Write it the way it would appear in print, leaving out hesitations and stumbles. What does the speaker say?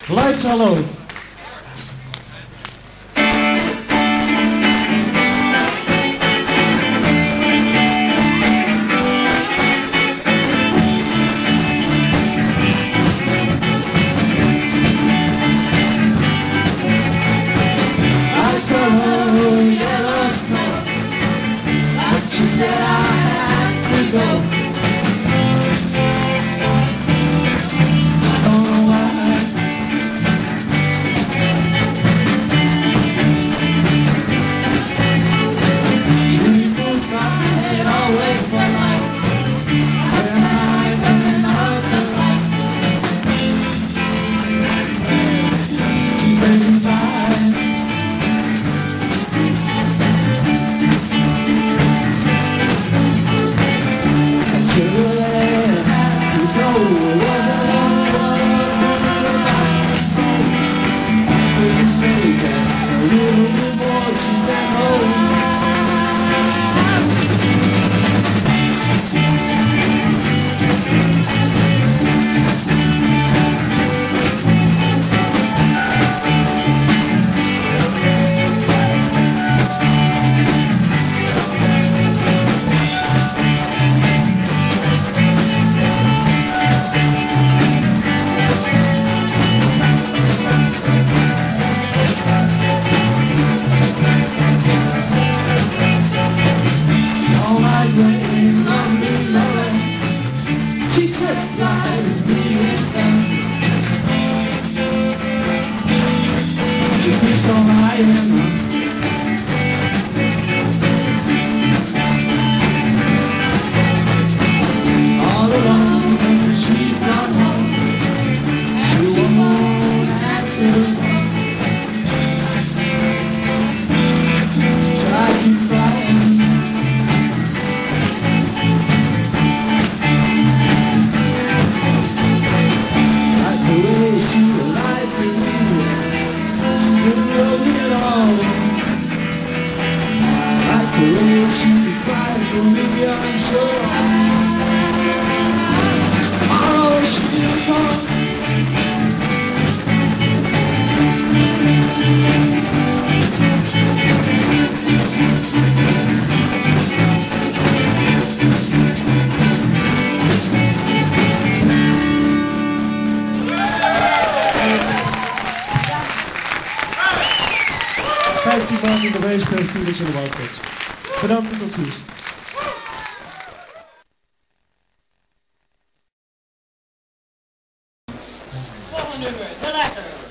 Lights are low. She said I have to go. I don't know why. People try to head away for life. When I turn out the light, she's waiting by. She just drives me insane. She keeps on hiding. All alone, she's gone home. She won't answer. Try to crying. She could cry for me, I'm sure. Oh, she didn't come. Man in de weespeelt Felix in de Wildcats. Bedankt en tot ziens. Volgende nummer, de lekker.